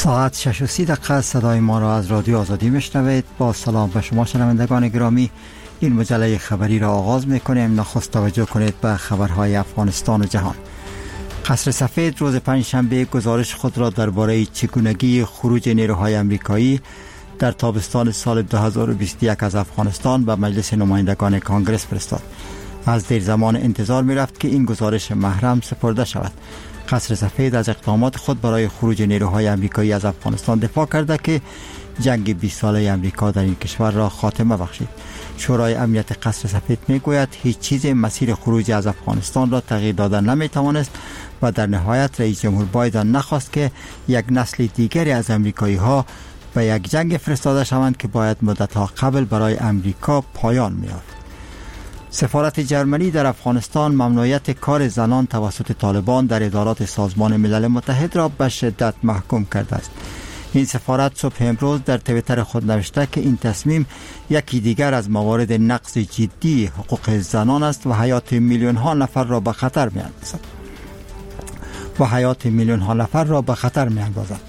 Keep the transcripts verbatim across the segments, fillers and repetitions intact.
ساعت شش و سی دقیقه صدای ما را از رادیو آزادی میشنوید. با سلام به شما شنوندگان گرامی، این مجله خبری را آغاز میکنیم. نخست توجه کنید به خبرهای افغانستان و جهان. قصر سفید روز پنجشنبه گزارش خود را درباره چگونگی خروج نیروهای آمریکایی در تابستان سال دو هزار و بیست و یک از افغانستان به مجلس نمایندگان کانگرس فرستاد. از دیر زمان انتظار می رفت که این گزارش محرم سپرده شود. قصر سفید از اقدامات خود برای خروج نیروهای آمریکایی از افغانستان دفاع کرده که جنگ بیست ساله آمریکا در این کشور را خاتمه بخشید. شورای امنیت قصر سفید می گوید هیچ چیز مسیر خروج از افغانستان را تغییر دادن نمی توانست و در نهایت رئیس جمهور بایدن نخواست که یک نسل دیگری از آمریکایی ها به یک جنگ فرستاده شوند که باید مدت‌ها قبل برای آمریکا پایان می‌یافت. سفارت جرمنی در افغانستان ممنوعیت کار زنان توسط طالبان در ادارات سازمان ملل متحد را به شدت محکوم کرده است. این سفارت صبح امروز در توییتر خود نوشته که این تصمیم یکی دیگر از موارد نقض جدی حقوق زنان است و حیات میلیون ها نفر را به خطر می‌اندازد. و حیات میلیون ها نفر را به خطر می‌اندازد.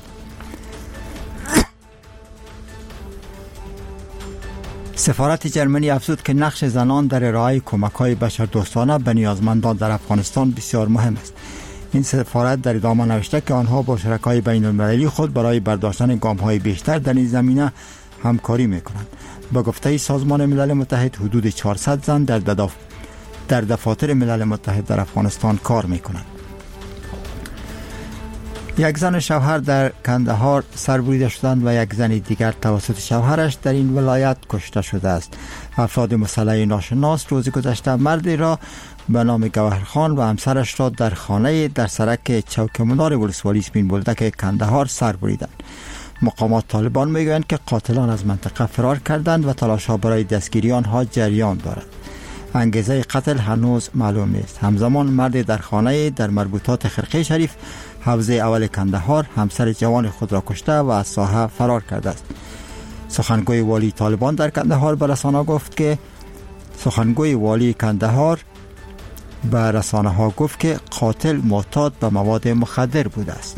سفارت جرمنی افزود که نقش زنان در ارائه کمک‌های بشردوستانه به نیازمندان در افغانستان بسیار مهم است. این سفارت در ادامه نوشته که آنها با شرکای بین‌المللی خود برای برداشتن گام‌های بیشتر در این زمینه همکاری می‌کنند. با گفته سازمان ملل متحد حدود چهارصد زن در دداف... در دفاتر ملل متحد در افغانستان کار می‌کنند. یک زن و شوهر در کندهار سربریده شدند و یک زن دیگر توسط شوهرش در این ولایت کشته شده است. افراد مسلح ناشناس روز گذشته مردی را به نام گوهرخان و همسرش را در خانه در سرک چوکمنار ولسوالی سپین بولدک کندهار سربریدند. مقامات طالبان میگویند که قاتلان از منطقه فرار کردند و تلاش‌ها برای دستگیری آنها جریان دارد. انگیزه قتل هنوز معلوم نیست. همزمان مرد در خانه در مربوطات خرقه شریف حوزه اول کندهار همسر جوان خود را کشته و از ساحه فرار کرده است. سخنگوی والی طالبان در کندهار به رسانه گفت که سخنگوی والی کندهار به رسانه ها گفت که قاتل معتاد به مواد مخدر بوده است.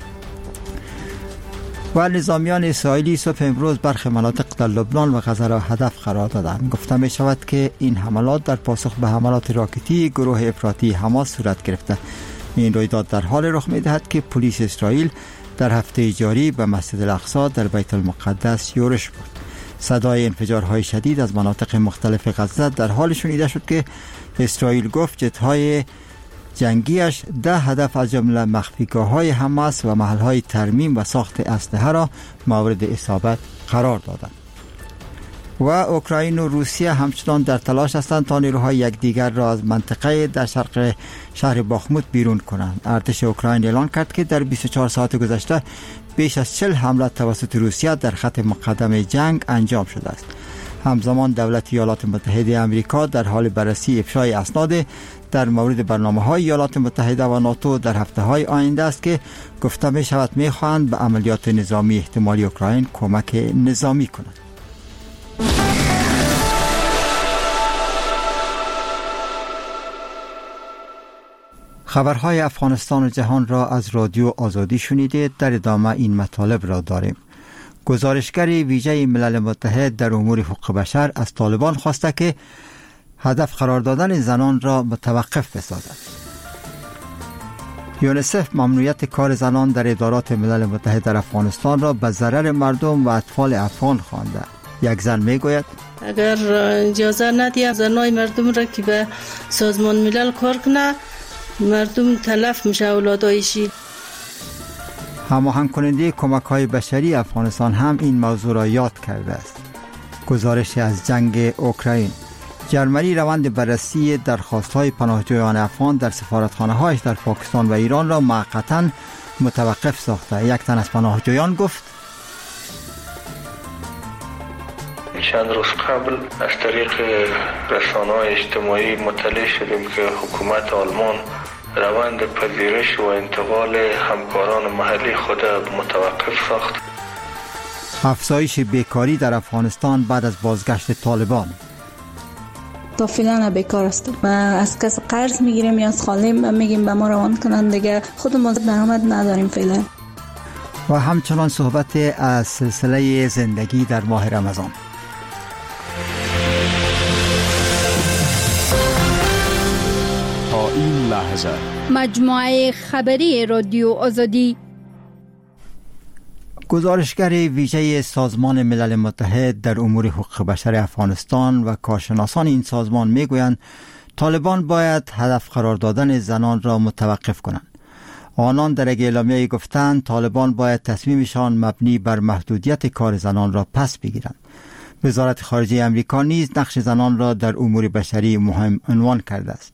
و نظامیان اسرائیلی صبح امروز برخی مناطق در لبنان و غزه را هدف قرار دادند. گفته می شود که این حملات در پاسخ به حملات راکتی گروه افراطی حماس صورت گرفته. این رویداد در حال رخ می دهد که پلیس اسرائیل در هفته جاری به مسجد الاقصی در بیت المقدس یورش برد. صدای انفجارهای شدید از مناطق مختلف غزه در حال شنیده شد که اسرائیل گفت جت‌های جنگیش ده هدف از جمله مخفیگاه‌های حماس و محل‌های ترمیم و ساخت اسلحه را مورد اصابت قرار دادند. و اوکراین و روسیه همچنان در تلاش هستند تا نیروهای یکدیگر را از منطقه در شرق شهر باخموت بیرون کنند. ارتش اوکراین اعلان کرد که در بیست و چهار ساعت گذشته بیش از چهل حمله توسط روسیه در خط مقدم جنگ انجام شده است. همزمان دولت ایالات متحده آمریکا در حال بررسی افشای اسناد در مورد برنامه‌های ایالات متحده و ناتو در هفته‌های آینده است که گفته می شود می خواهند به عملیات نظامی احتمالی اوکراین کمک نظامی کنند. خبرهای افغانستان و جهان را از رادیو آزادی شنیدید. در ادامه این مطالب را داریم. گزارشگر ویژه ملل متحد در امور حقوق بشر از طالبان خواسته که هدف قرار دادن زنان را متوقف بسازد. یونیسف ممنوعیت کار زنان در ادارات ملل متحد در افغانستان را به ضرر مردم و اطفال افغان خوانده. یک زن میگوید اگر اجازه ندید زنای مردم را که به سازمان ملل کار کنه، مردم تلف میشه اولادایشی. هماهنگ کننده کمک‌های بشری افغانستان هم این موضوع را یاد کرده است. گزارش از جنگ اوکراین. جرمنی روند بررسی درخواست‌های پناهجویان افغان در سفارتخانه‌هایش در پاکستان و ایران را موقتاً متوقف ساخته. یک تن از پناهجویان گفت چند روز قبل از طریق رسانه‌های اجتماعی مطلع شدیم که حکومت آلمان روند پذیرش و انتقال همکاران محلی خود متوقف ساخت. افزایش بیکاری در افغانستان بعد از بازگشت طالبان. تا فعلا بیکار هستم و از کس قرض میگیریم یا از خاله میگیم به ما روان کنن، دیگه خودمون درآمد نداریم فعلا. و همچنان صحبت از سلسله زندگی در ماه رمضان. تا این لحظه مجموعه خبری رادیو آزادی. گزارشگر ویژه سازمان ملل متحد در امور حقوق بشر افغانستان و کارشناسان این سازمان میگویند طالبان باید هدف قرار دادن زنان را متوقف کنند. آنان در یک اعلامیه گفتند طالبان باید تصمیمشان مبنی بر محدودیت کار زنان را پس بگیرند. وزارت خارجه امریکا نیز نقش زنان را در امور بشری مهم عنوان کرده است.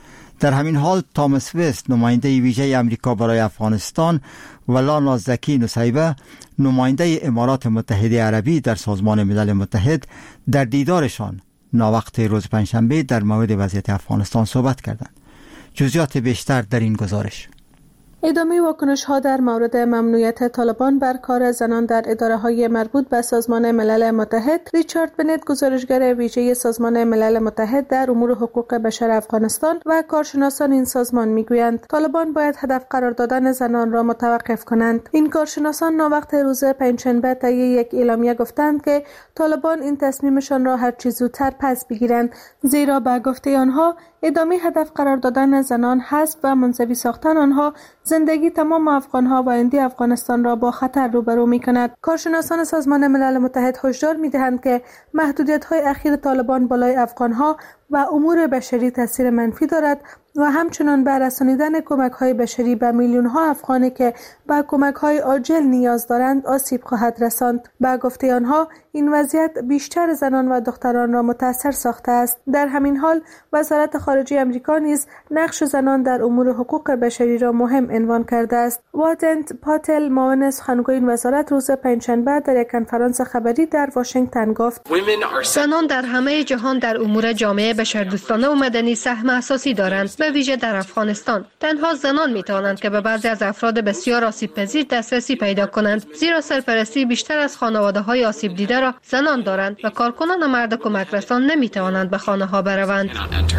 در همین حال تامس وست نماینده ویژه امریکا برای افغانستان و لانا زکی نصیبه نماینده امارات متحده عربی در سازمان ملل متحد در دیدارشان ناوقت روز پنجشنبه در مورد وضعیت افغانستان صحبت کردند. جزئیات بیشتر در این گزارش. ادامه واکنش‌ها در مورد ممنوعیت طالبان بر کار زنان در اداره‌های مربوط به سازمان ملل متحد، ریچارد بنت گزارشگر ویژه سازمان ملل متحد در امور حقوق بشر افغانستان و کارشناسان این سازمان میگویند طالبان باید هدف قرار دادن زنان را متوقف کنند. این کارشناسان ناوقت روز پنجشنبه طی یک اعلامیه گفتند که طالبان این تصمیمشان را هر چه زودتر پس بگیرند، زیرا به گفته آنها ادامه هدف قرار دادن زنان، حذف و منزوی ساختن آنها زندگی تمام افغانها و آینده افغانستان را با خطر روبرو می‌کند. کارشناسان سازمان ملل متحد هشدار می‌دهند که محدودیت‌های اخیر طالبان بالای افغانها و امور بشری تاثیر منفی دارد و همچنان به رسانیدن کمک‌های بشری به میلیون‌ها افغانی که به کمک‌های عاجل نیاز دارند آسیب خواهد رساند. به گفته آنها این وضعیت بیشتر زنان و دختران را متاثر ساخته است. در همین حال وزارت خارجه آمریکا نیز نقش زنان در امور حقوق بشری را مهم عنوان کرده است. وادنت پاتل معاون سخنگوی این وزارت روز پنجشنبه در یک کنفرانس خبری در واشنگتن گفت زنان در همه جهان در امور جامعه بشردوستانه و مدنی سهم اساسی دارند، به ویژه در افغانستان. تنها زنان می توانند که به بعضی از افراد بسیار آسیب پذیر دسترسی پیدا کنند، زیرا سرپرستی بیشتر از خانواده های آسیب دیده را زنان دارند و کارکنان مرد کمک رسان نمی توانند به خانه ها بروند.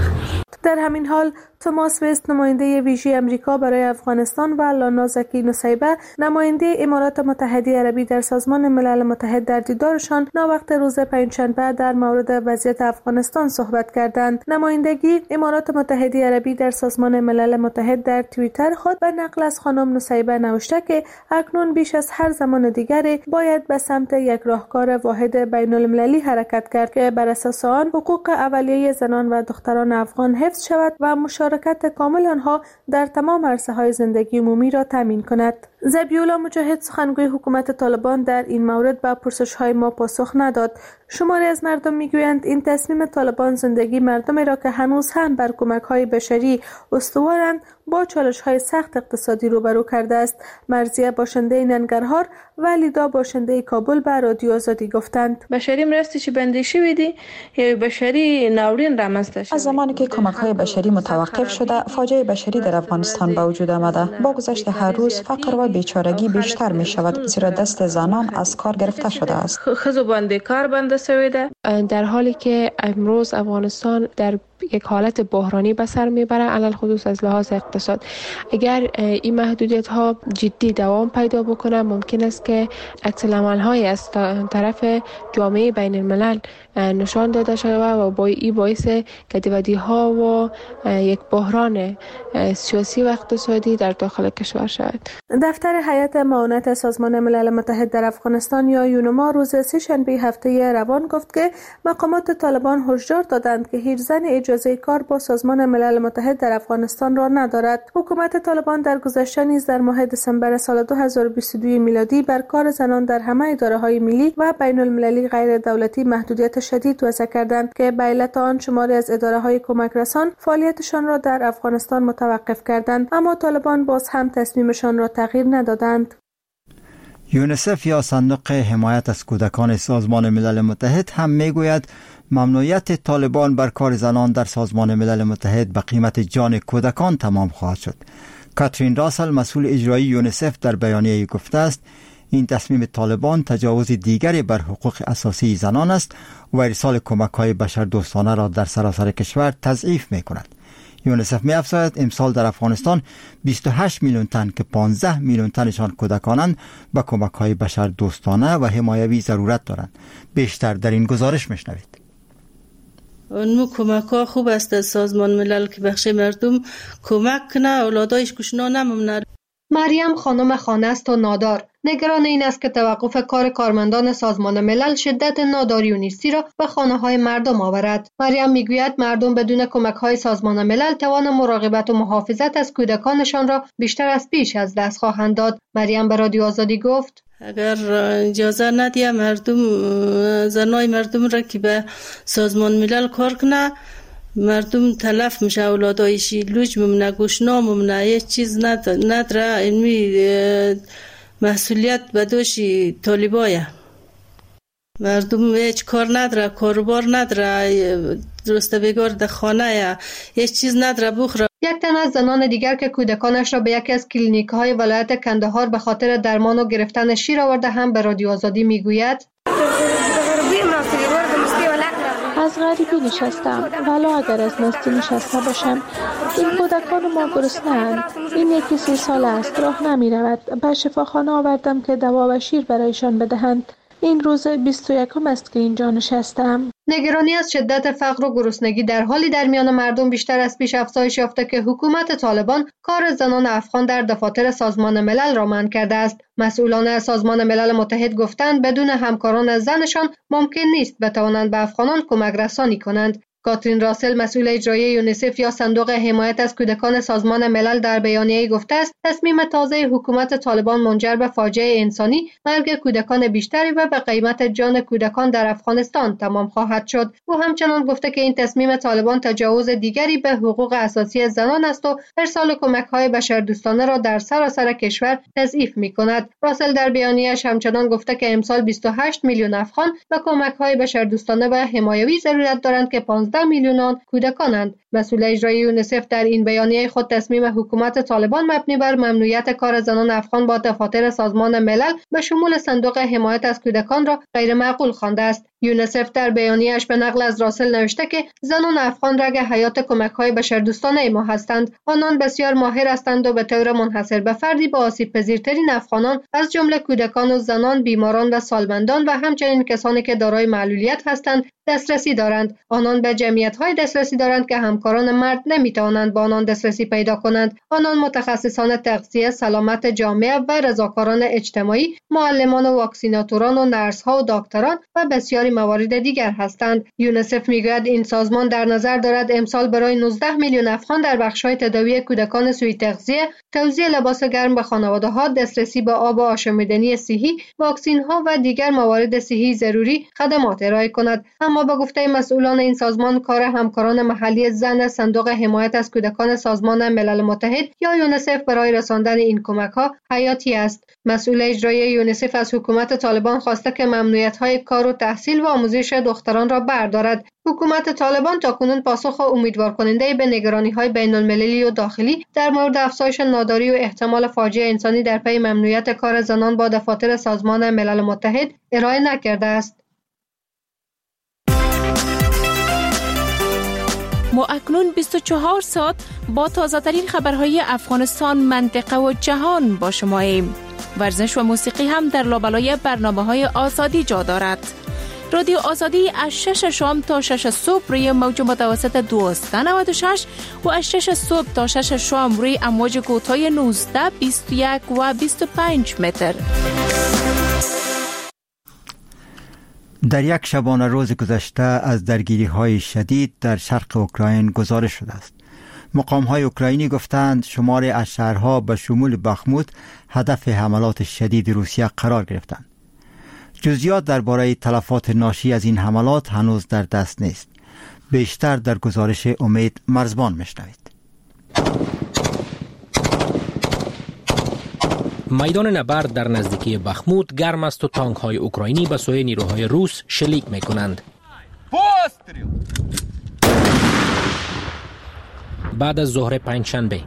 در همین حال توماس وست نماینده ویژه امریکا برای افغانستان و لانا زکی نصیبه نماینده امارات متحده عربی در سازمان ملل متحد در دیدارشان ناوقت روز پنجشنبه در مورد وضعیت افغانستان صحبت کردند. نمایندگی امارات متحده عربی در سازمان ملل متحد در توییتر خود به نقل از خانم نصیبه نوشته که اکنون بیش از هر زمان دیگری باید به سمت یک راهکار واحد بین المللی حرکت کرد که بر اساس آن حقوق اولیه زنان و دختران افغان حفظ شود و مشارکت کامل آنها در تمام عرصه‌های زندگی عمومی را تامین کند. ذبیح‌الله مجاهد سخنگوی حکومت طالبان در این مورد به پرسش‌های ما پاسخ نداد. شماری از مردم میگویند این تصمیم طالبان زندگی مردمی را که هنوز هم بر کمک‌های بشری استوارند با چالش‌های سخت اقتصادی روبرو کرده است. مرضیه باشنده ننگرهار و لیدا باشنده کابل به رادیو آزادی گفتند بشری مرستی چی بندی شویدی یا بشری ناورین رامنځته شد. از زمانی که کمک‌های بشری متوقف شده فاجعه بشری در افغانستان به وجود آمده. با گذشت هر روز فقر و بیچارگی بیشتر می شود، زیرا دست زنان از کار گرفته شده است. خزو باندې کار بنده شوی ده. در حالی که امروز افغانستان در یک حالت بحرانی به سر میبره، علل خصوص از لحاظ اقتصاد. اگر این محدودیت ها جدی دوام پیدا بکنه ممکن است که عکس العمل های از طرف جامعه بین الملل نشان داده شود و با این باعث گدیودی ها و یک بحران سیاسی و اقتصادی در داخل کشور شود. دفتر هیئت معاونت سازمان ملل متحد در افغانستان یا یونما روز سه شنبه هفته روان گفت که مقامات طالبان هشدار دادند که هیچ زن اجازه کار با سازمان ملل متحد در افغانستان را ندارد. حکومت طالبان در گذشته نیز در ماه دسامبر سال دو هزار و بیست و دو میلادی بر کار زنان در همه اداره‌های ملی و بین المللی غیر دولتی محدودیت شدید وضع کردند که به علت آن شماری از اداره‌های کمک رسان فعالیتشان را در افغانستان متوقف کردند، اما طالبان باز هم تصمیمشان را تغییر ندادند. یونیسف یا صندوق حمایت از کودکان سازمان ملل متحد هم میگوید ممنوعیت طالبان بر کار زنان در سازمان ملل متحد به قیمت جان کودکان تمام خواهد شد. کاترین راسل مسئول اجرایی یونیسف در بیانیه گفته است این تصمیم طالبان تجاوز دیگری بر حقوق اساسی زنان است و ارسال کمک‌های بشردوستانه را در سراسر کشور تضعیف می‌کند. یونیسف می افزاید امسال در افغانستان بیست و هشت میلیون تن که پانزده میلیون تنشان کودکانند به کمک های بشر دوستانه و حمایوی ضرورت دارند. بیشتر در این گزارش میشنوید. اونمو کمک ها خوب است از سازمان ملل که بخش مردم کمک کنه اولادایش کشنا نمونه. مریم خانم خانه است و نادار. نگران این است که توقف کار کارمندان سازمان ملل شدت ناداری و نیستی را به خانه های مردم آورد. مریم میگوید مردم بدون کمک های سازمان ملل توان مراقبت و محافظت از کودکانشان را بیشتر از پیش از دست خواهند داد. مریم به رادیو آزادی گفت اگر اجازه ندیه مردم زنای مردم را که به سازمان ملل کار کنه، مردم تلف میشه، اولادایشی لوج ممنه، گوشنا ممنه، یک چیز نداره. اینمی مسئولیت به دوشی طالبایه. مردم هیچ کار نداره، کاروبار نداره، درست بگار در خانه یا هیچ چیز نداره بخوره. یک تن از زنان دیگر که کودکانش را به یکی از کلینیک های ولایت کندهار به خاطر درمان و گرفتن شیر آورده هم به رادیو آزادی میگوید از غریبی نشستم، ولی اگر از مستی نشسته باشم. این کودکان ما گرسنه‌اند. این یکی سی سال است، راه نمی رود. به شفاخانه آوردم که دوا و شیر برایشان بدهند. این روز بیست و یکم است که اینجا نشستم. نگرانی از شدت فقر و گرسنگی در حالی در میان مردم بیشتر از پیش افزایش یافته که حکومت طالبان کار زنان افغان در دفاتر سازمان ملل را منع کرده است. مسئولان سازمان ملل متحد گفتند بدون همکاران زنشان ممکن نیست بتوانند به افغانان کمک رسانی کنند. کاترین راسل مسئول اجرایی یونیسف یا صندوق حمایت از کودکان سازمان ملل در بیانیه‌ای گفته است تصمیم تازه حکومت طالبان منجر به فاجعه انسانی، مرگ کودکان بیشتری و به قیمت جان کودکان در افغانستان تمام خواهد شد. او همچنان گفته که این تصمیم طالبان تجاوز دیگری به حقوق اساسی زنان است و ارسال کمک‌های بشردوستانه را در سراسر کشور تضعیف می‌کند. راسل در بیانیه‌اش همچنان گفته که امسال بیست و هشت میلیون افغان به کمک‌های بشردوستانه و حمایوی ضرورت دارند که پانزده میلیون آن کودکانند. مسئول اجرایی یونیسف در این بیانیه خود تصمیم حکومت طالبان مبنی بر ممنوعیت کار زنان افغان با دفاتر سازمان ملل به شمول صندوق حمایت از کودکان را غیر معقول خوانده است. یونیسف در بیانیه‌اش به نقل از راسل نوشته که زنان افغان رگ حیات کمک‌های بشردوستانه ما هستند. آنان بسیار ماهر هستند و به طور منحصر به فردی با آسیب پذیرترین افغانان از جمله کودکان و زنان، بیماران و سالمندان و همچنین کسانی که دارای معلولیت هستند دسترسی دارند. آنان به جمعیت‌های دسترسی دارند که همکاران مرد نمی‌توانند با آنان دسترسی پیدا کنند. آنان متخصصان تغذیه، سلامت جامعه و رضاکاران اجتماعی، معلمان و واکسیناتوران و نرس‌ها و دکتران و بسیاری موارد دیگر هستند. یونیسف میگوید این سازمان در نظر دارد امسال برای نوزده میلیون افغان در بخش‌های تداوی کودکان سوی تغذیه، توزیع لباس گرم به خانواده‌ها، دسترسی به آب و آشامیدنی صحی، واکسین‌ها و دیگر موارد صحی ضروری خدمات ارائه کند. اما با گفته مسئولان این سازمان کار همکاران محلی زن صندوق حمایت از کودکان سازمان ملل متحد یا یونیسف برای رساندن این کمک‌ها حیاتی است. مسئول اجرایی یونیسف از حکومت طالبان خواسته که ممنوعیت‌های کار و تحصیل و آموزش دختران را بردارد. حکومت طالبان تاکنون پاسخ امیدوار کننده به نگرانی‌های بین‌المللی و داخلی در مورد افزایش ناداری و احتمال فاجعه انسانی در پی ممنوعیت کار زنان با دفاتر سازمان ملل متحد ارائه نکرده است. ما اکنون بیست و چهار ساعت با تازه ترین خبرهای افغانستان، منطقه و جهان با شما ایم. ورزش و موسیقی هم در لابلای برنامه‌های آزادی جا دارد. رادیو آزادی از شش شام تا شش صبح روی موج متوسط دویست و نود و شش و از شش صبح تا شش شام روی امواج کوتاه نوزده، بیست و یک و بیست و پنج متر. در یک شبانه روز گذشته از درگیری‌های شدید در شرق اوکراین گزارش شده است. مقام‌های اوکراینی گفتند شماری از شهرها به شمول بخموت هدف حملات شدید روسیه قرار گرفتند. جزئیات درباره تلفات ناشی از این حملات هنوز در دست نیست. بیشتر در گزارش امید مرزبان میشنوید. میدان نبرد در نزدیکی بخموت گرم است و تانک‌های اوکراینی به سوی نیروهای روس شلیک می‌کنند. بعد از ظهر پنجشنبه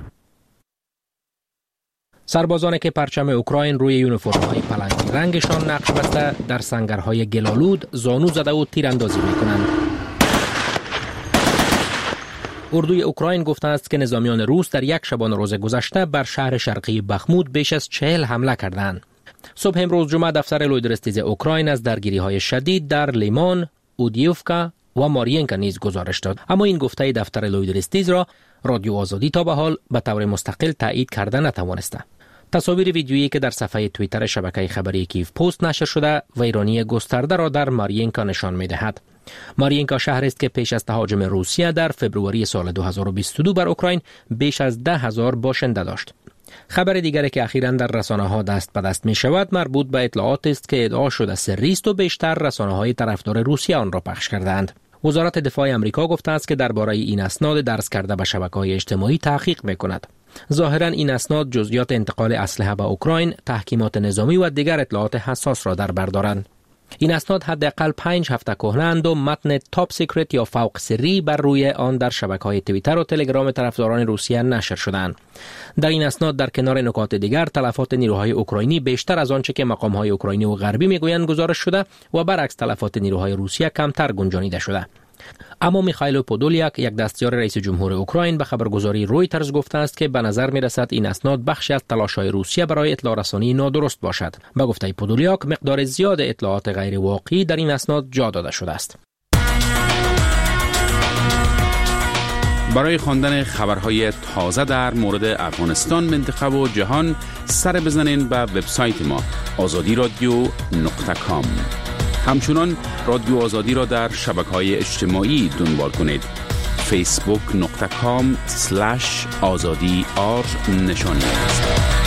سربازانی که پرچم اوکراین روی یونیفرم‌های پلنگی رنگشان نقش بسته در سنگرهای گلالود زانو زده و تیراندازی می‌کنند. اردوی اوکراین گفته است که نظامیان روس در یک شبانه روز گذشته بر شهر شرقی بخموت بیش از چهل حمله کردند. صبح امروز جمعه دفتر لویدرستیز اوکراین از درگیری‌های شدید در لیمان، اودیوفکا و مارینکا نیز گزارش داد. اما این گفته دفتر لویدرستیز را رادیو آزادی تا به حال به طور مستقل تایید کرده نتوانسته. تصاویر ویدیویی که در صفحه توییتر شبکه خبری کیف پست نشر شده ویرانی گسترده را در مارینکا نشان می‌دهد. مارینکا شهری است که پیش از تهاجم روسیه در فوریه سال دو هزار و بیست و دو بر اوکراین بیش از ده هزار باشنده داشت. خبر دیگری که اخیراً در رسانه‌ها دست به دست می‌شود مربوط به اطلاعات است که ادعا شده سری است و بیشتر رسانه‌های طرفدار روسیه آن را پخش کردند. وزارت دفاع آمریکا گفته است که درباره این اسناد درز کرده به شبکه‌های اجتماعی تحقیق می‌کند. ظاهراً این اسناد جزئیات انتقال اسلحه به اوکراین، تحکیمات نظامی و دیگر اطلاعات حساس را در بر دارند. این اسناد حداقل پنج هفته کهنه‌اند و متن تاپ سیکرت یا فوق سری بر روی آن در شبکه‌های توییتر و تلگرام طرفداران روسیه نشر شدند. در این اسناد در کنار نکات دیگر تلفات نیروهای اوکراینی بیشتر از آنچه که مقام‌های اوکراینی و غربی میگویند گزارش شده و برعکس تلفات نیروهای روسیه کمتر گنجانیده شده. اما میخائیل پودولیاک، یک دستیار رئیس جمهور اوکراین، به خبرگزاری رویترز گفته است که به نظر میرسد این اسناد بخشی از تلاش‌های روسیه برای اطلاع رسانی نادرست باشد. به گفته پودولیاک مقدار زیاد اطلاعات غیر واقعی در این اسناد جا داده شده است. برای خواندن خبرهای تازه در مورد افغانستان، منطقه و جهان سر بزنین به وبسایت ما آزادی رادیو نقطه کام. همچنان رادیو آزادی را در شبکه‌های اجتماعی دنبال کنید. فیسبوک نقطه کام سلش آزادی آر نشانی است.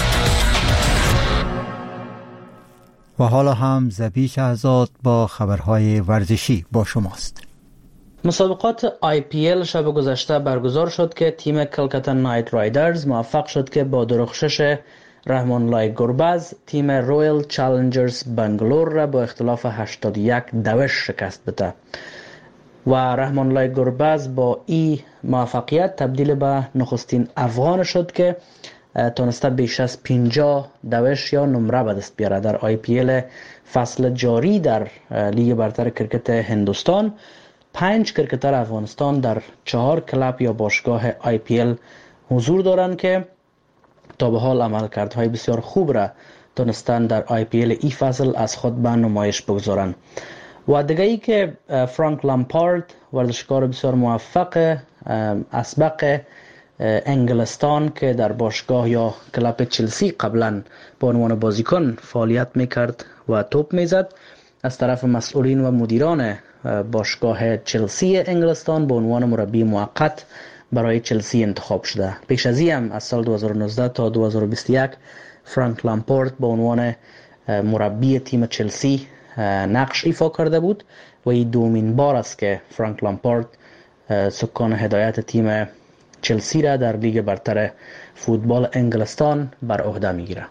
و حالا هم زبی شهزاد با خبرهای ورزشی با شماست. مسابقات آی پی ال شب گذشته برگزار شد که تیم کلکتا نایت رایدرز موفق شد که با درخشش رحمانلای گربز تیم رویل چالنجرز بنگلور را با اختلاف هشتاد و یک دوش شکست بده و رحمانلای گربز با این موفقیت تبدیل به نخستین افغان شد که تونسته بیش از پنجاه دوش یا نمره به دست بیاره در آی پی ال فصل جاری در لیگ برتر کرکت هندوستان. پنج کرکتر افغانستان در چهار کلاب یا باشگاه آی پی ال حضور دارند که تا به حال عملکردهای بسیار خوب را تونستن در آی پی ال ای فصل از خود به نمایش بگذارن. و دیگه ای که فرانک لامپارد، ورزشکار بسیار موفق اسبق انگلستان که در باشگاه یا کلاب چلسی قبلا به عنوان بازیکن فعالیت میکرد و توپ میزد، از طرف مسئولین و مدیران باشگاه چلسی انگلستان به عنوان مربی موقت برای چلسی انتخاب شده. پیش از این هم از سال دو هزار و نوزده تا دو هزار و بیست و یک فرانک لامپارد به عنوان مربی تیم چلسی نقش ایفا کرده بود و این دومین بار است که فرانک لامپارد سکان هدایت تیم چلسی را در لیگ برتر فوتبال انگلستان بر عهده میگیره.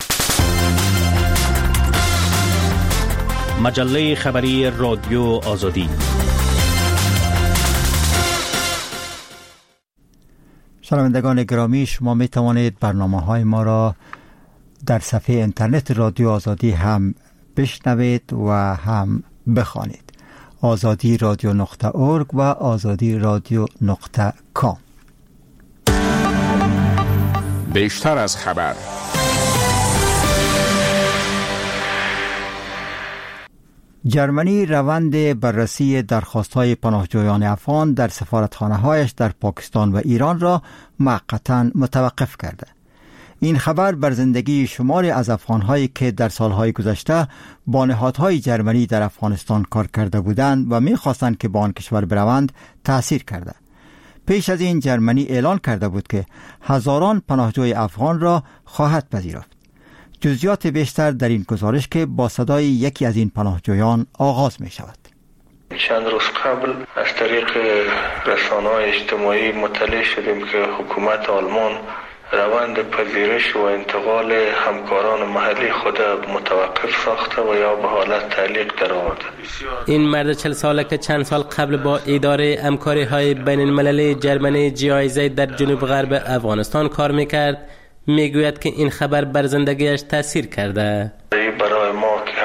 مجله خبری رادیو آزادی. شنوندگان گرامی، شما می توانید برنامه‌های ما را در صفحه اینترنت رادیو آزادی هم بشنوید و هم بخوانید. آزادی رادیو نقطه اورگ و آزادی رادیو نقطه کام. بیشتر از خبر. جرمنی روند بررسی درخواست‌های پناهجویان افغان در سفارتخانه‌هایش در پاکستان و ایران را موقتاً متوقف کرده. این خبر بر زندگی شماری از افغان‌هایی که در سالهای گذشته با نهادهای جرمنی در افغانستان کار کرده بودند و می‌خواستند که به آن کشور بروند تأثیر کرده. پیش از این جرمنی اعلان کرده بود که هزاران پناهجوی افغان را خواهد پذیرفت. جزئیات بیشتر در این گزارش که با صدای یکی از این پناهجویان آغاز می شود. چند روز قبل از طریق رسانه‌های اجتماعی مطلع شدیم که حکومت آلمان روند پذیرش و انتقال همکاران محلی خود متوقف ساخته و یا به حالت تعلیق در آورده. این مرد چهل ساله که چند سال قبل با اداره همکاری های بین المللی جرمنی جی آی زد در جنوب غرب افغانستان کار میکرد، میگوید که این خبر بر زندگیش تاثیر کرده. برای ما که همکاران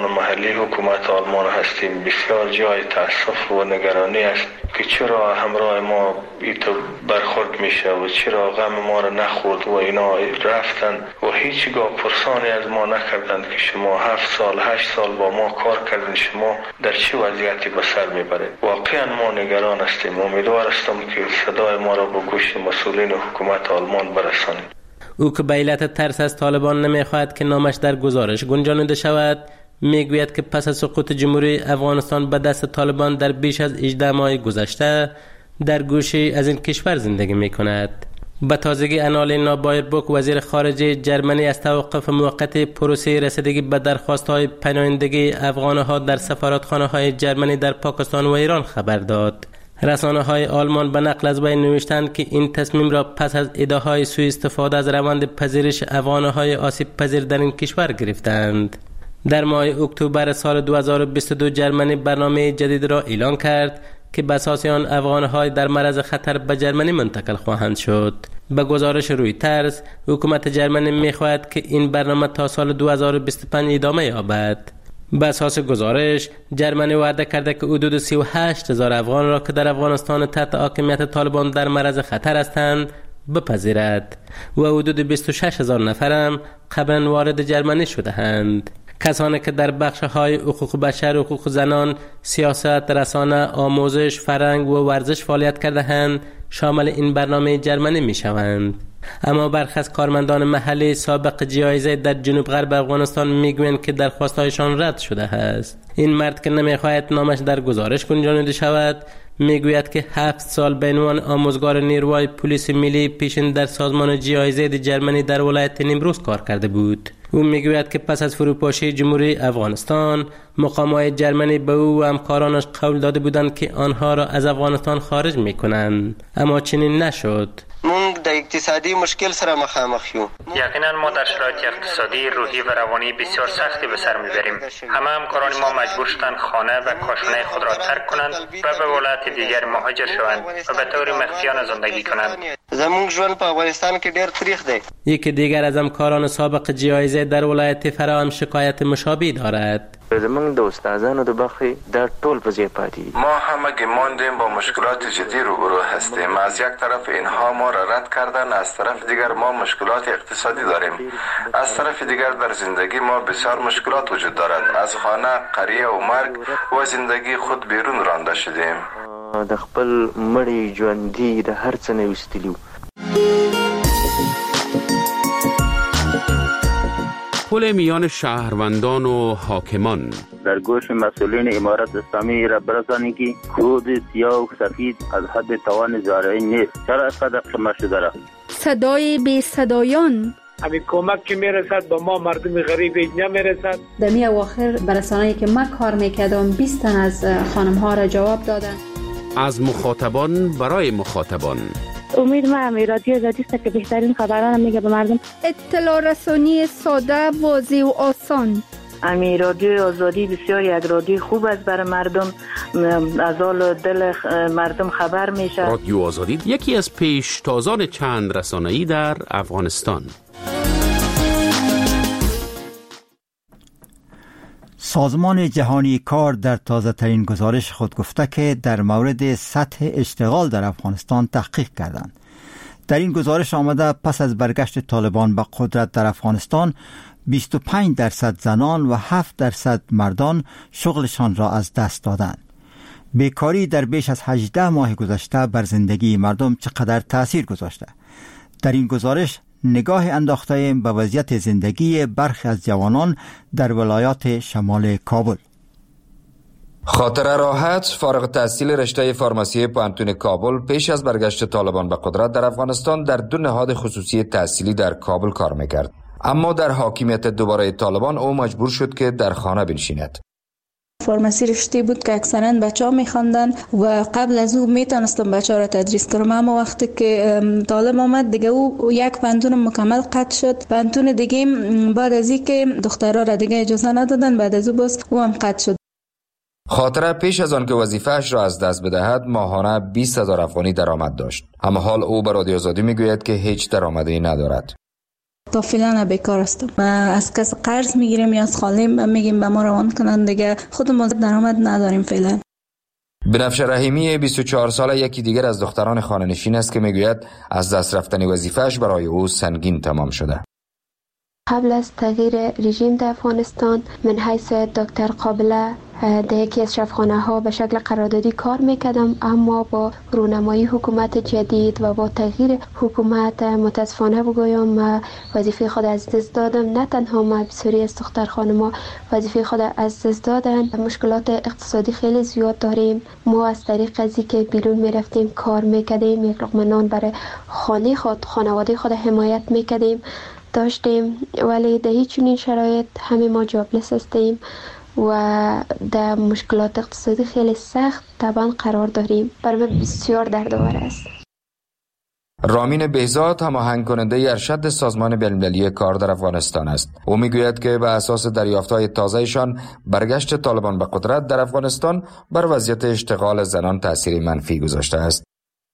طالبان محلی حکومت آلمان هستیم. بسیار جای تأسف و نگرانی است که چرا همراه ما ایتو برخورد میشه و چرا غم ما را نخورد و اینا رفتن و هیچگاه پرسانی از ما نکردند که شما هفت سال هشت سال با ما کار کردین، شما در چه وضعیتی به سر میبرید. واقعا ما نگران هستیم. امیدوار هستم که صدای ما را به گوش مسئولین حکومت آلمان برسانید. او که به علت ترس از طالبان نمیخواهد که نامش در گزارش گنجانیده شود، میگوید که پس از سقوط جمهوری افغانستان به دست طالبان در بیش از هجده ماه گذشته در گوشی از این کشور زندگی میکند. به تازگی انالین نابایربوک وزیر خارجه جرمنی از توقف موقت پروسه رسیدگی به درخواست‌های پناهندگی افغان‌ها در سفارتخانه‌های جرمنی در پاکستان و ایران خبر داد. رسانه‌های آلمان به نقل از وی نوشتند که این تصمیم را پس از ادعاهای سوء استفاده از روند پذیرش افغان‌های آسیب پذیر در این کشور گرفتند. در ماه اکتبر سال دو هزار و بیست و دو جرمنی برنامه جدید را اعلان کرد که به اساس آن افغان‌های در معرض خطر به جرمنی منتقل خواهند شد. به گزارش رویترز، حکومت جرمنی می‌خواهد که این برنامه تا سال دو هزار و بیست و پنج ادامه یابد. به اساس گزارش، جرمنی وعده کرده که حدود سی و هشت هزار افغان را که در افغانستان تحت حاکمیت طالبان در معرض خطر هستند بپذیرد و حدود بیست و شش هزار نفر هم قبلا وارد جرمنی شده‌اند. کسانی که در بخش‌های حقوق بشر، حقوق زنان، سیاست، رسانه، آموزش، فرهنگ و ورزش فعالیت کرده‌اند شامل این برنامه جرمنی می‌شوند. اما برخی از کارمندان محلی سابق جایزه در جنوب غرب افغانستان میگویند که درخواست‌هایشان رد شده است. این مرد که نمی‌خواهد نامش در گزارش گنجانیده شود میگوید که هفت سال به عنوان آموزگار نیروهای پلیس ملی پیشین در سازمان جایزه جرمنی در ولایت نیمروز کار کرده بود. او میگوید که پس از فروپاشی جمهوری افغانستان مقامات جرمنی به او و همکارانش قول داده بودند که آنها را از افغانستان خارج میکنند، اما چنین نشد. مونږ د اقتصادي مشکل سره مخامخ یو. یقینا ما در شرایط اقتصادی، روحی و روانی بسیار سختی به سر میبریم. همه همکاران ما مجبور شدند خانه و کاشانه خود را ترک کنند و به ولایت دیگر مهاجر شوند و به طور مخفیانه زندگی کنند. زموږ ژوند په افغانستان کې ډېر تریخ دی. یکی دیگر از همکاران سابق جایزه در ولایت فرا هم شکایت مشابه دارد. زمونږ د استادانو د برخې دا ټول په ځای پاتې دي. ما همگی ماندیم با مشکلات جدی روبرو هستیم. از یک طرف اینها ما را رد کردن، از طرف دیگر ما مشکلات اقتصادی داریم. از طرف دیگر در زندگی ما بسیار مشکلات وجود دارد. از خانه، قریه و مرگ و زندگی خود بیرون رانده شدیم. د خپل مړی ژوندي د هر څه نه وستلیو. پل میان شهروندان و حاکمان در گوش مسئولین امارت اسلامی را برسانید که کود سیاه و سفید از حد توان زارعی نیست. چرا از قدر قمه شده را؟ صدای بی صدایان همین کمک که میرسد با ما مردم غریب اینجا میرسد. در می اواخر برسانه‌ای که من کار میکردم بیست تن از خانم ها را جواب دادن. از مخاطبان برای مخاطبان. امید ما هم رادیو آزادی است که بهترین خبران میگه به مردم. اطلاع رسانی ساده، واضح و آسان. امی رادیو آزادی بسیار یک رادیو خوب است برای مردم، از حال دل مردم خبر میشه. رادیو آزادی یکی از پیشتازان چند رسانه‌ای در افغانستان. سازمان جهانی کار در تازه ترین گزارش خود گفته که در مورد سطح اشتغال در افغانستان تحقیق کردند. در این گزارش آمده پس از برگشت طالبان به قدرت در افغانستان بیست و پنج درصد زنان و هفت درصد مردان شغلشان را از دست دادند. بیکاری در بیش از هجده ماه گذشته بر زندگی مردم چقدر تأثیر گذاشته؟ در این گزارش نگاه انداخته به وضعیت زندگی برخی از جوانان در ولایات شمال کابل. خاطر راحت فارغ التحصیل رشته فارماسی پوهنتون کابل پیش از برگشت طالبان به قدرت در افغانستان در دو نهاد خصوصی تحصیلی در کابل کار میکرد، اما در حاکمیت دوباره طالبان او مجبور شد که در خانه بنشیند. فارماسی رشته بود که اکثرا بچه ها میخواندن و قبل از او میتونستم بچه ها را تدریس کنم، اما وقتی که طالب آمد دیگه او یک پنتون مکمل قطع شد. پنتون دیگه بعد از این که دخترها را دیگه اجازه ندادن، بعد از او باز او هم قطع شد. خاطره پیش از آن که وظیفه‌اش را از دست بدهد ماهانه بیست هزار افغانی درآمد داشت، اما حال او به رادیو آزادی میگوید که هیچ درآمدی ندارد. تا فعلا بیکار هستم. از کس قرض میگیریم یا از خاله میگیم به ما روان کنن، دیگه خودمون درآمد نداریم فعلا. بنفشه رحیمی بیست و چهار ساله یکی دیگر از دختران خانه‌نشین است که میگوید از دست رفتن وظیفه‌اش برای او سنگین تمام شده. قبل از تغییر رژیم در افغانستان من حیث دکتر قابله در یکی از شفاخانه ها به شکل قراردادی کار میکردم، اما با رونمایی حکومت جدید و با تغییر حکومت متاسفانه بگویم وظیفه خود از دست دادم. نه تنها ما، بسیاری از دختر خانم‌ها وظیفه خود از دست دادن. مشکلات اقتصادی خیلی زیاد داریم. ما از طریق از که بیرون میرفتیم کار میکردیم، یک لقمه نان برای خانه خود، خانواده خود حمایت میکردیم داشتیم، ولی در هیچ چنین شرایط همه ما جابلس هستیم و در مشکلات اقتصادی خیلی سخت طبعا قرار داریم. برای من بسیار دردآور است. رامین بهزاد هماهنگ کننده ارشد سازمان بین‌المللی کار در افغانستان است. او میگوید که به اساس دریافت‌های تازه‌شان برگشت طالبان به قدرت در افغانستان بر وضعیت اشتغال زنان تأثیر منفی گذاشته است.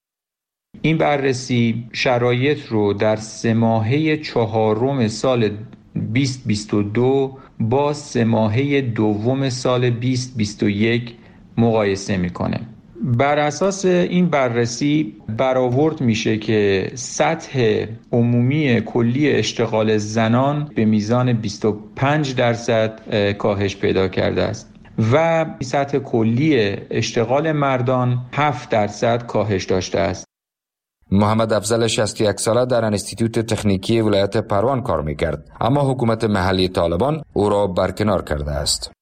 این بررسی شرایط رو در سه ماهه چهارم سال بیست بیست و دو با سه ماهه دوم سال بیست بیست و یک مقایسه میکنه. بر اساس این بررسی برآورد میشه که سطح عمومی کلی اشتغال زنان به میزان بیست و پنج درصد کاهش پیدا کرده است و سطح کلی اشتغال مردان هفت درصد کاهش داشته است. محمد افضل شصت و یک ساله در انستیتوت تکنیکی ولایت پروان کار میکرد، اما حکومت محلی طالبان او را برکنار کرده است.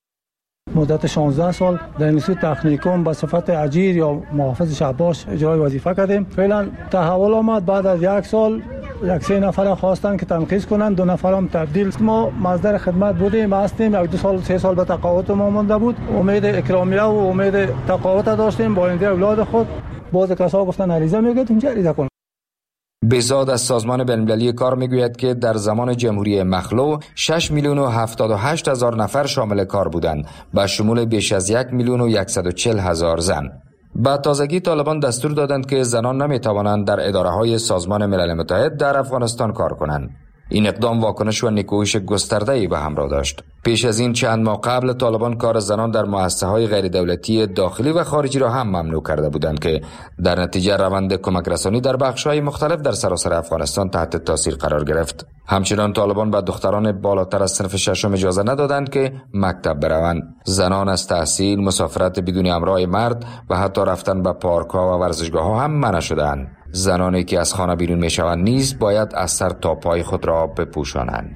مدت شانزده سال در انستیتوت تکنیکوم به صفت اجیر یا محافظ شهباش اجرای وظیفه کردیم. فعلا تحول آمد، بعد از یک سال یک سه نفر خواستن که تنقیض کنن، دو نفر هم تبدیل. ما مصدر خدمت بودیم، هستیم، یک دو سال سه سال به تقاعد ما مونده بود. امید اکرامیه و امید تقاعد داشتیم با آینده اولاد خود. باز کسا گفتن عریضه میگید اینجا عریضه کن. بهزاد از سازمان بین‌المللی کار میگوید که در زمان جمهوری مخلوع شش میلیون و هفتاد و هشت هزار نفر شامل کار بودند، به شمول بیش از یک میلیون و صد و چهل هزار زن. با تازگی طالبان دستور دادند که زنان نمیتوانند در اداره‌های سازمان ملل متحد در افغانستان کار کنند. این اقدام واکنش و نیکویش گسترده‌ای به همراه داشت. پیش از این چند ماه قبل طالبان کار زنان در مؤسسه‌های غیر دولتی داخلی و خارجی را هم ممنوع کرده بودند که در نتیجه روند کمک رسانی در بخش‌های مختلف در سراسر افغانستان تحت تاثیر قرار گرفت. همچنین طالبان به دختران بالاتر از صنف ششم اجازه ندادند که مکتب بروند. زنان از تحصیل، مسافرت بدون همراه مرد و حتی رفتن به پارک‌ها و ورزشگاه‌ها هم منع شدند. زنانی که از خانه بیرون میشوند نیز باید از سر تا پای خود را بپوشانند.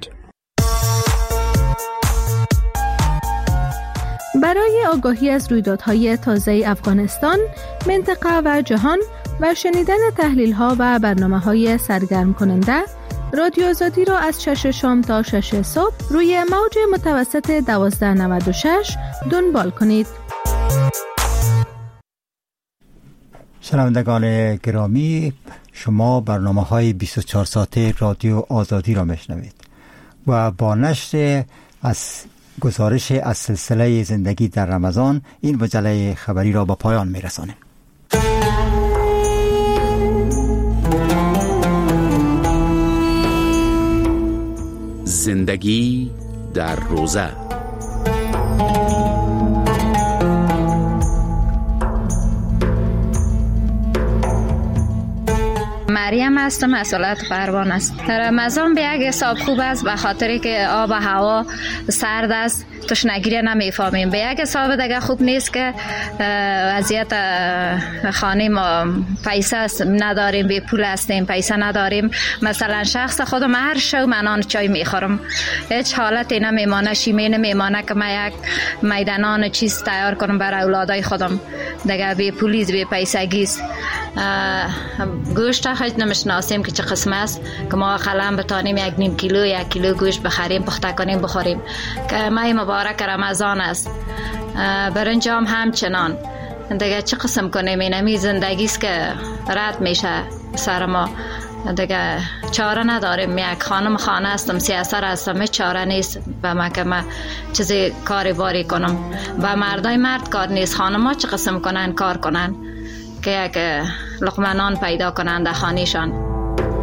برای آگاهی از رویدادهای تازه افغانستان، منطقه و جهان و شنیدن تحلیل‌ها و برنامه‌های سرگرم کننده، رادیو آزادی را از شش شام تا شش صبح روی موج متوسط دوازده نود و شش دنبال کنید. شنوندگان گرامی، شما برنامه‌های بیست و چهار ساعته رادیو آزادی را میشنوید و با نشر از گزارش از سلسله زندگی در رمضان این مجله خبری را به پایان میرسانیم. زندگی در روزه. مریم است، مسئولیت پروان است. رمضان به یک حساب خوب است به خاطری که آب و هوا سرد است، تشنگی را نمیفهمیم. به یک حساب دیگه خوب نیست که وضعیت خانه ما پیسه نداریم، به پول هستیم، پیسه نداریم. مثلا شخص خودم هر شو من آن چای میخورم، هیچ حالتی نمیمانه، شیمه نمیمانه که من یک میدانان چیز تیار کنم برای اولادای خودم. دیگه به پولیز به پیسگی است. گوشت هیچ نمیشناسیم که چه قسم است که ما قلم بتانیم یک نیم کیلو یک کیلو گوشت بخریم، پخته کنیم بخوریم. که ماه مبارک رمضان است، برنج هم همچنان. دیگه چه قسم کنیم؟ اینمی زندگی است که رد میشه سر ما. دیگه چاره نداریم. یک خانم خانه هستم، سیاسر هستم، چاره نیست به ما که ما چیزی کاری باری کنم. و مردای مرد کار نیست، خانم ها چه قسم کنن کار کنن که یک لقمه نان پیدا کنن در خانهشان.